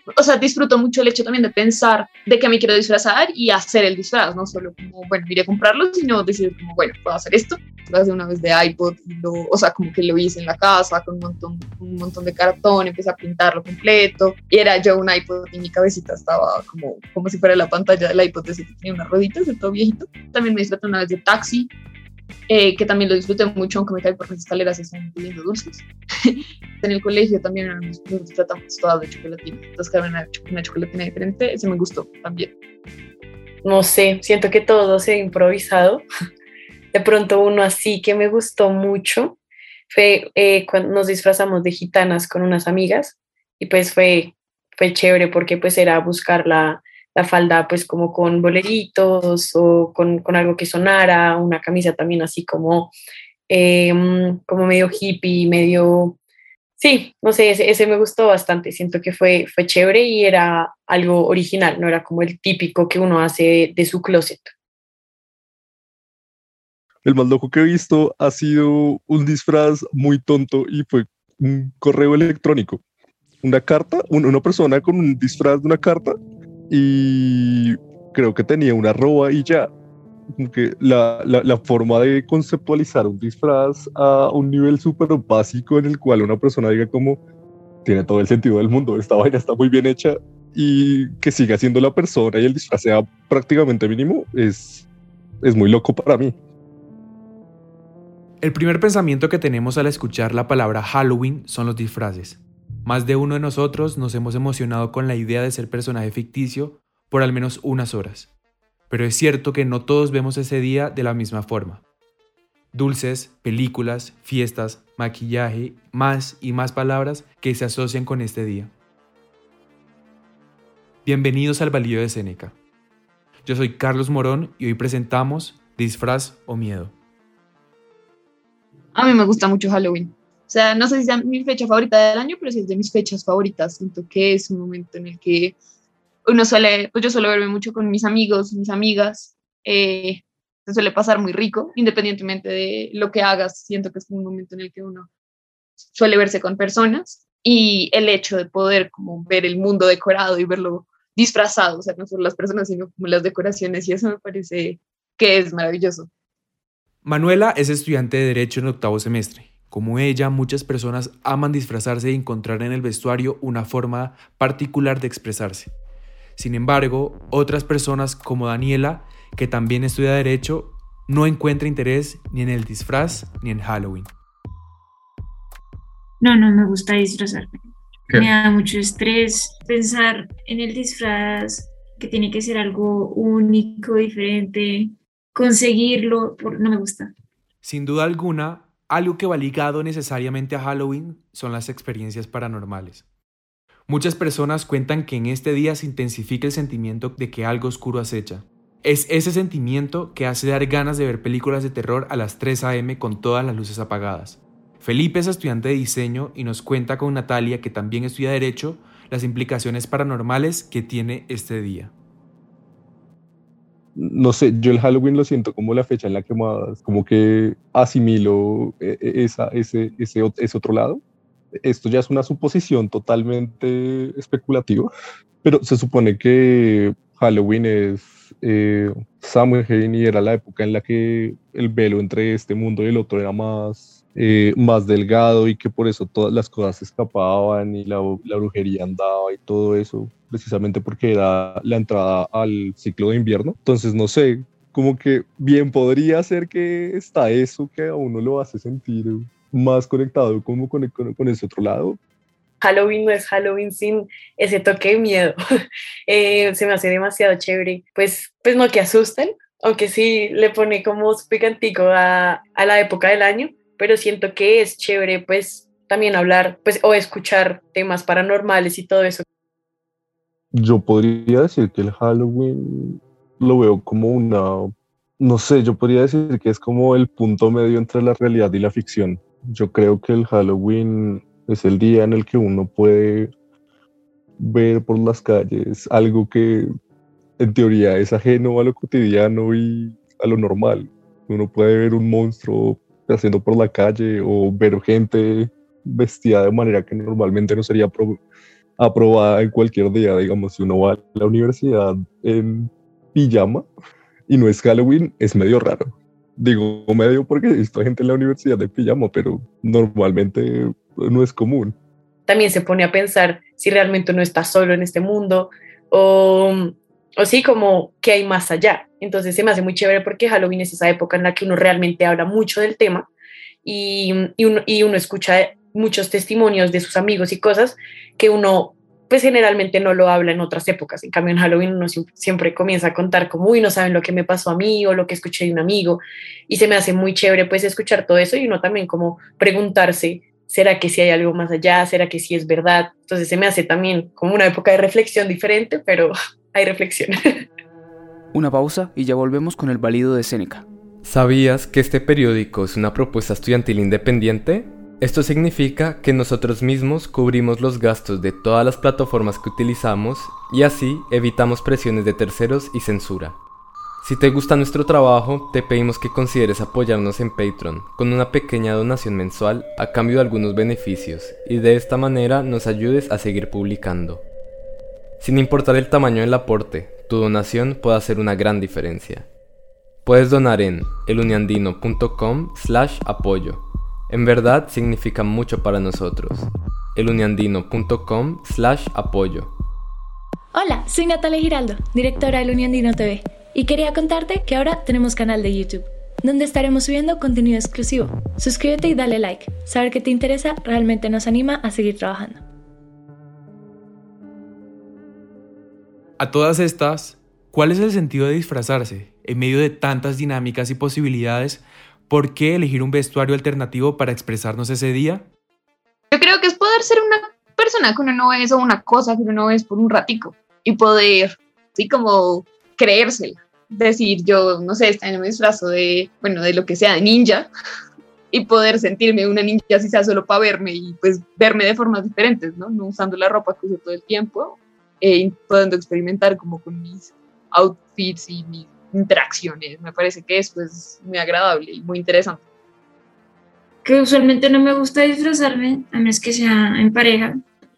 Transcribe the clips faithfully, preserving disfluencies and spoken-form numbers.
o sea, disfruto mucho el hecho también de pensar de que me quiero disfrazar y hacer el disfraz, no solo como, bueno, iré a comprarlo, sino decir como, bueno, puedo hacer esto, lo hace una vez de iPod, y lo, o sea, como que lo hice en la casa con un montón, un montón de cartón, empecé a pintarlo completo, y era yo un iPod y mi cabecita estaba como, como si fuera la pantalla del iPod, ese que tenía unas rueditas de todo viejito. También me disfruté una vez de Taxi, eh, que también lo disfruté mucho, aunque me caí por las escaleras y están pidiendo dulces. En el colegio también nos, nos tratamos todas de chocolatina, entonces cada una, una chocolatina diferente, ese me gustó también. No sé, siento que todo se ha improvisado. De pronto uno así que me gustó mucho fue eh, cuando nos disfrazamos de gitanas con unas amigas y pues fue, fue chévere porque pues era buscar la, la falda pues como con boleritos o con, con algo que sonara, una camisa también así como, eh, como medio hippie, medio... Sí, no sé, ese, ese me gustó bastante, siento que fue, fue chévere y era algo original, no era como el típico que uno hace de su closet. El más loco que he visto ha sido un disfraz muy tonto y fue un correo electrónico. Una carta, un- una persona con un disfraz de una carta y creo que tenía una arroba y ya. Como que la, la, la forma de conceptualizar un disfraz a un nivel súper básico en el cual una persona diga como tiene todo el sentido del mundo, esta vaina está muy bien hecha y que siga siendo la persona y el disfraz sea prácticamente mínimo, es, es muy loco para mí. El primer pensamiento que tenemos al escuchar la palabra Halloween son los disfraces. Más de uno de nosotros nos hemos emocionado con la idea de ser personaje ficticio por al menos unas horas. Pero es cierto que no todos vemos ese día de la misma forma. Dulces, películas, fiestas, maquillaje, más y más palabras que se asocian con este día. Bienvenidos al Baldío de Séneca. Yo soy Carlos Morón y hoy presentamos Disfraz o Miedo. A mí me gusta mucho Halloween. O sea, no sé si sea mi fecha favorita del año, pero sí es de mis fechas favoritas. Siento que es un momento en el que uno suele, pues yo suelo verme mucho con mis amigos, mis amigas. Eh, se suele pasar muy rico, independientemente de lo que hagas. Siento que es un momento en el que uno suele verse con personas y el hecho de poder como ver el mundo decorado y verlo disfrazado, o sea, no solo las personas, sino como las decoraciones, y eso me parece que es maravilloso. Manuela es estudiante de Derecho en octavo semestre. Como ella, muchas personas aman disfrazarse y encontrar en el vestuario una forma particular de expresarse. Sin embargo, otras personas como Daniela, que también estudia Derecho, no encuentra interés ni en el disfraz ni en Halloween. No, no me gusta disfrazarme. ¿Qué? Me da mucho estrés pensar en el disfraz, que tiene que ser algo único, diferente, conseguirlo, por- no me gusta. Sin duda alguna, algo que va ligado necesariamente a Halloween son las experiencias paranormales. Muchas personas cuentan que en este día se intensifica el sentimiento de que algo oscuro acecha. Es ese sentimiento que hace dar ganas de ver películas de terror a las tres a eme con todas las luces apagadas. Felipe es estudiante de diseño y nos cuenta con Natalia, que también estudia Derecho, las implicaciones paranormales que tiene este día. No sé, yo el Halloween lo siento como la fecha en la que más, como que asimilo eh, eh, esa, ese, ese, ot- ese otro lado. Esto ya es una suposición totalmente especulativa, pero se supone que Halloween es eh, Samhain y era la época en la que el velo entre este mundo y el otro era más, eh, más delgado y que por eso todas las cosas se escapaban y la, la brujería andaba y todo eso, precisamente porque era la entrada al ciclo de invierno. Entonces, no sé, como que bien podría ser que está eso que a uno lo hace sentir más conectado como con, con, con ese otro lado. Halloween no es Halloween sin ese toque de miedo. Eh, se me hace demasiado chévere. Pues, pues no que asusten, aunque sí le pone como su picantico a, a la época del año, pero siento que es chévere pues también hablar pues o escuchar temas paranormales y todo eso. Yo podría decir que el Halloween lo veo como una, no sé, yo podría decir que es como el punto medio entre la realidad y la ficción. Yo creo que el Halloween es el día en el que uno puede ver por las calles algo que en teoría es ajeno a lo cotidiano y a lo normal. Uno puede ver un monstruo paseando por la calle o ver gente vestida de manera que normalmente no sería pro- aprobada en cualquier día. Digamos, si uno va a la universidad en pijama y no es Halloween, es medio raro. Digo medio porque he visto gente en la universidad de pijama, pero normalmente no es común. También se pone a pensar si realmente uno está solo en este mundo o, o sí, como que hay más allá. Entonces se me hace muy chévere porque Halloween es esa época en la que uno realmente habla mucho del tema y, y, uno, y uno escucha muchos testimonios de sus amigos y cosas que uno pues generalmente no lo habla en otras épocas. En cambio en Halloween uno siempre comienza a contar como, uy, no saben lo que me pasó a mí o lo que escuché de un amigo, y se me hace muy chévere pues escuchar todo eso y uno también como preguntarse, ¿será que sí hay algo más allá? ¿Será que sí es verdad? Entonces se me hace también como una época de reflexión diferente, pero hay reflexión. Una pausa y ya volvemos con el válido de Séneca. ¿Sabías que este periódico es una propuesta estudiantil independiente? Esto significa que nosotros mismos cubrimos los gastos de todas las plataformas que utilizamos y así evitamos presiones de terceros y censura. Si te gusta nuestro trabajo, te pedimos que consideres apoyarnos en Patreon con una pequeña donación mensual a cambio de algunos beneficios y de esta manera nos ayudes a seguir publicando. Sin importar el tamaño del aporte, tu donación puede hacer una gran diferencia. Puedes donar en eluniandino punto com slash apoyo. En verdad significa mucho para nosotros. eluniandino punto com slash apoyo. Hola, soy Natalia Giraldo, directora del Uniandino T V, y quería contarte que ahora tenemos canal de YouTube, donde estaremos subiendo contenido exclusivo. Suscríbete y dale like. Saber que te interesa realmente nos anima a seguir trabajando. A todas estas, ¿cuál es el sentido de disfrazarse? En medio de tantas dinámicas y posibilidades, ¿por qué elegir un vestuario alternativo para expresarnos ese día? Yo creo que es poder ser una persona que uno no es o una cosa que uno no es por un ratico y poder, así como creérsela. Decir, yo, no sé, este año me disfrazo de, bueno, de lo que sea, de ninja, y poder sentirme una ninja así sea solo para verme y pues verme de formas diferentes, ¿no? No usando la ropa que uso todo el tiempo, eh, pudiendo experimentar como con mis outfits y mis interacciones. Me parece que eso es muy agradable y muy interesante. Que usualmente no me gusta disfrazarme, a menos que sea en pareja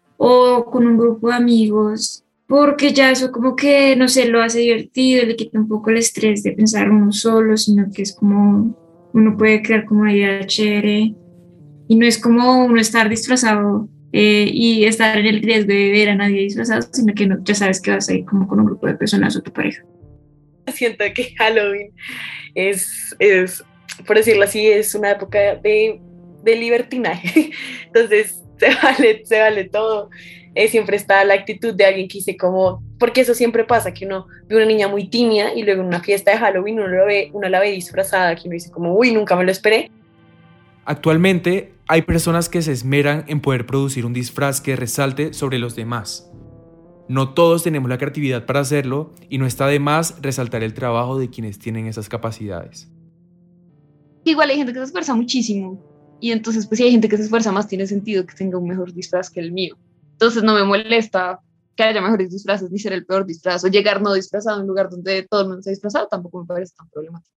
o con un grupo de amigos, porque ya eso como que, no sé, lo hace divertido, le quita un poco el estrés de pensar uno solo, sino que es como, uno puede crear como una idea chévere, y no es como uno estar disfrazado eh, y estar en el riesgo de ver a nadie disfrazado, sino que no, ya sabes que vas a ir como con un grupo de personas o tu pareja. Siento que Halloween es, es, por decirlo así, es una época de, de libertinaje. Entonces se vale, se vale todo. Eh, siempre está la actitud de alguien que dice como, porque eso siempre pasa, que uno ve una niña muy tímida y luego en una fiesta de Halloween uno, lo ve, uno la ve disfrazada, que uno dice como, uy, nunca me lo esperé. Actualmente hay personas que se esmeran en poder producir un disfraz que resalte sobre los demás. No todos tenemos la creatividad para hacerlo y no está de más resaltar el trabajo de quienes tienen esas capacidades. Igual hay gente que se esfuerza muchísimo y entonces pues si hay gente que se esfuerza más, tiene sentido que tenga un mejor disfraz que el mío. Entonces no me molesta que haya mejores disfraces ni ser el peor disfraz o llegar no disfrazado a un lugar donde todo el mundo está disfrazado, tampoco me parece tan problemático.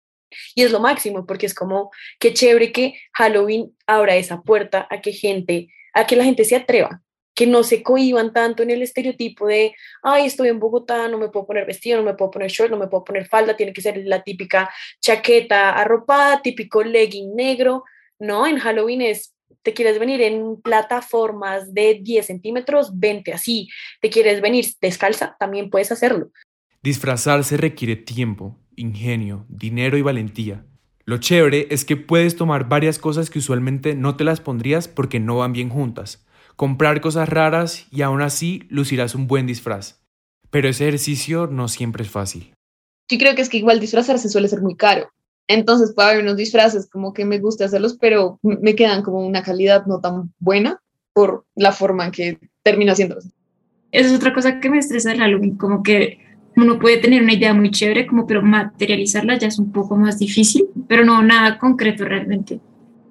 Y es lo máximo porque es como, qué chévere que Halloween abra esa puerta a que gente, a que la gente se atreva, que no se cohíban tanto en el estereotipo de, ay, estoy en Bogotá, no me puedo poner vestido, no me puedo poner short, no me puedo poner falda, tiene que ser la típica chaqueta arropada, típico legging negro. No, en Halloween es, te quieres venir en plataformas de diez centímetros, vente así. Te quieres venir descalza, también puedes hacerlo. Disfrazarse requiere tiempo, ingenio, dinero y valentía. Lo chévere es que puedes tomar varias cosas que usualmente no te las pondrías porque no van bien juntas. Comprar cosas raras y aún así lucirás un buen disfraz. Pero ese ejercicio no siempre es fácil. Yo creo que es que igual disfrazarse suele ser muy caro. Entonces puede haber unos disfraces como que me gusta hacerlos, pero me quedan como una calidad no tan buena por la forma en que termino haciéndolos. Esa es otra cosa que me estresa el Halloween, como que uno puede tener una idea muy chévere, como, pero materializarla ya es un poco más difícil, pero no nada concreto realmente.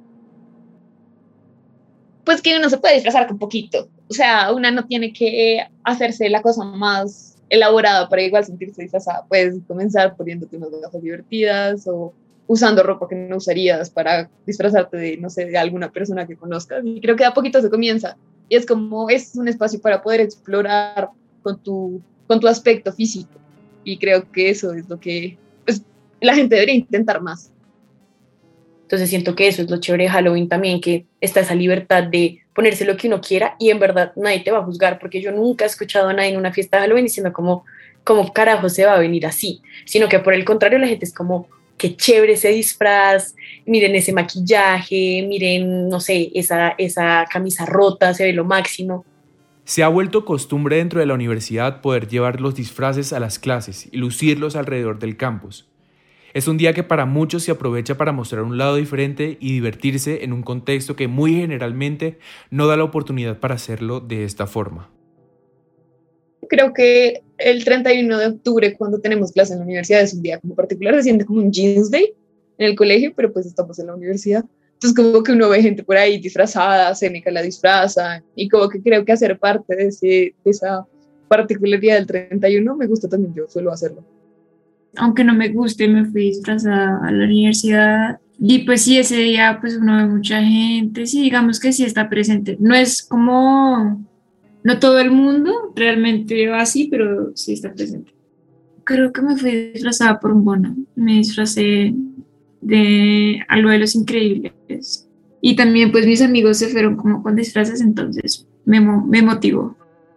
Pues que uno se puede disfrazar con poquito. O sea, una no tiene que hacerse la cosa más elaborada para igual sentirse disfrazada. Puedes comenzar poniéndote unas gafas divertidas o usando ropa que no usarías para disfrazarte de, no sé, de alguna persona que conozcas. Y creo que de a poquito se comienza. Y es como, es un espacio para poder explorar con tu, con tu aspecto físico. Y creo que eso es lo que pues, la gente debería intentar más. Entonces siento que eso es lo chévere de Halloween también, que está esa libertad de ponerse lo que uno quiera y en verdad nadie te va a juzgar, porque yo nunca he escuchado a nadie en una fiesta de Halloween diciendo como, como carajo se va a venir así, sino que por el contrario la gente es como, qué chévere ese disfraz, miren ese maquillaje, miren, no sé, esa, esa camisa rota, se ve lo máximo. Se ha vuelto costumbre dentro de la universidad poder llevar los disfraces a las clases y lucirlos alrededor del campus. Es un día que para muchos se aprovecha para mostrar un lado diferente y divertirse en un contexto que muy generalmente no da la oportunidad para hacerlo de esta forma. Creo que el treinta y uno de octubre, cuando tenemos clase en la universidad, es un día como particular, se siente como un jeans day en el colegio, pero pues estamos en la universidad. Entonces como que uno ve gente por ahí disfrazada, Seneca la disfraza, y como que creo que hacer parte de, ese, de esa particularidad del treinta y uno me gusta también, yo suelo hacerlo. Aunque no me guste, me fui disfrazada a la universidad y pues sí, ese día pues uno ve mucha gente, sí, digamos que sí está presente. No es como, no todo el mundo realmente va así, pero sí está presente. Creo que me fui disfrazada por un bono, me disfracé de algo de Los Increíbles y también pues mis amigos se fueron como con disfraces, entonces me, me motivó.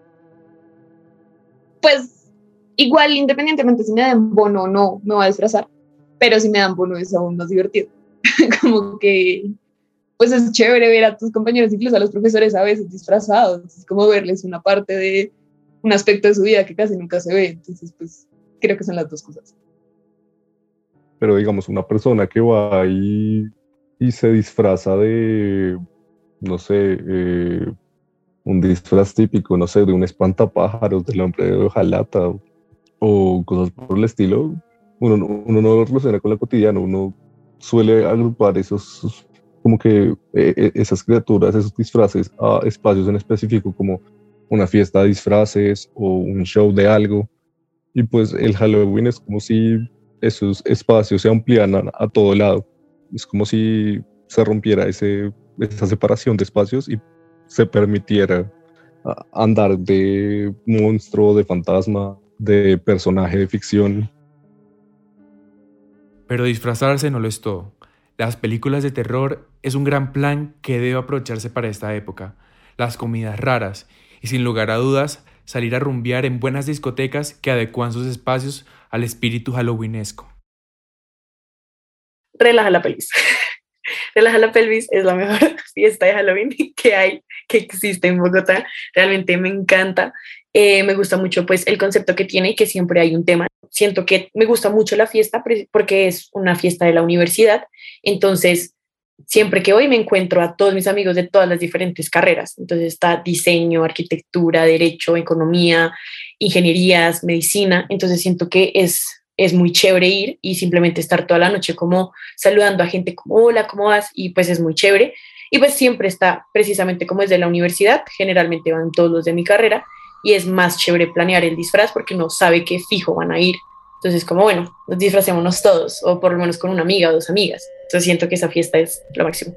Pues igual, independientemente si me dan bono o no, me voy a disfrazar, pero si me dan bono es aún más divertido. Como que, pues es chévere ver a tus compañeros, incluso a los profesores a veces disfrazados, es como verles una parte de un aspecto de su vida que casi nunca se ve, entonces pues creo que son las dos cosas. Pero digamos, una persona que va y, y se disfraza de, no sé, eh, un disfraz típico, no sé, de un espantapájaros, del hombre de hojalata, o, o cosas por el estilo, uno, uno no lo relaciona con la cotidiana, uno suele agrupar esos, como que eh, esas criaturas, esos disfraces a espacios en específico, como una fiesta de disfraces o un show de algo, y pues el Halloween es como si esos espacios se amplían a, a todo lado, es como si se rompiera ese, esa separación de espacios y se permitiera andar de monstruo, de fantasma, de personaje de ficción. Pero disfrazarse no lo es todo. Las películas de terror es un gran plan que debe aprovecharse para esta época. Las comidas raras y, sin lugar a dudas, salir a rumbear en buenas discotecas que adecuan sus espacios al espíritu halloweenesco. Relaja la pelvis. Relaja la pelvis es la mejor fiesta de Halloween que hay, que existe en Bogotá. Realmente me encanta. Eh, me gusta mucho pues el concepto que tiene y que siempre hay un tema. Siento que me gusta mucho la fiesta porque es una fiesta de la universidad. Entonces, siempre que voy me encuentro a todos mis amigos de todas las diferentes carreras. Entonces está diseño, arquitectura, derecho, economía, ingenierías, medicina. Entonces siento que es, es muy chévere ir y simplemente estar toda la noche como saludando a gente como hola, ¿cómo vas? Y pues es muy chévere. Y pues siempre está precisamente como es de la universidad. Generalmente van todos los de mi carrera y es más chévere planear el disfraz porque uno sabe que fijo van a ir. Entonces como bueno, nos disfracémonos todos o por lo menos con una amiga o dos amigas. Entonces siento que esa fiesta es lo máximo.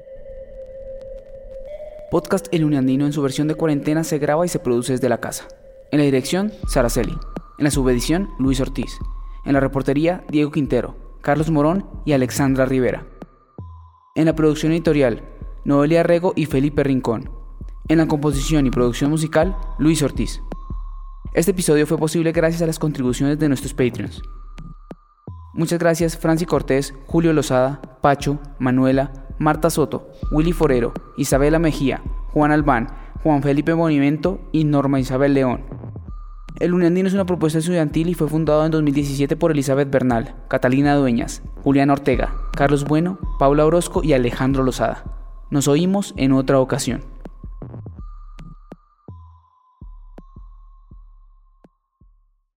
Podcast El Uniandino en su versión de cuarentena se graba y se produce desde la casa. En la dirección, Sara Celi. En la subedición, Luis Ortiz. En la reportería, Diego Quintero, Carlos Morón y Alexandra Rivera. En la producción editorial, Noelia Rego y Felipe Rincón. En la composición y producción musical, Luis Ortiz. Este episodio fue posible gracias a las contribuciones de nuestros Patreons. Muchas gracias Franci Cortés, Julio Lozada, Pacho, Manuela, Marta Soto, Willy Forero, Isabela Mejía, Juan Albán, Juan Felipe Bonivento y Norma Isabel León. El Uniandino es una propuesta estudiantil y fue fundado en dos mil diecisiete por Elizabeth Bernal, Catalina Dueñas, Julián Ortega, Carlos Bueno, Paula Orozco y Alejandro Lozada. Nos oímos en otra ocasión.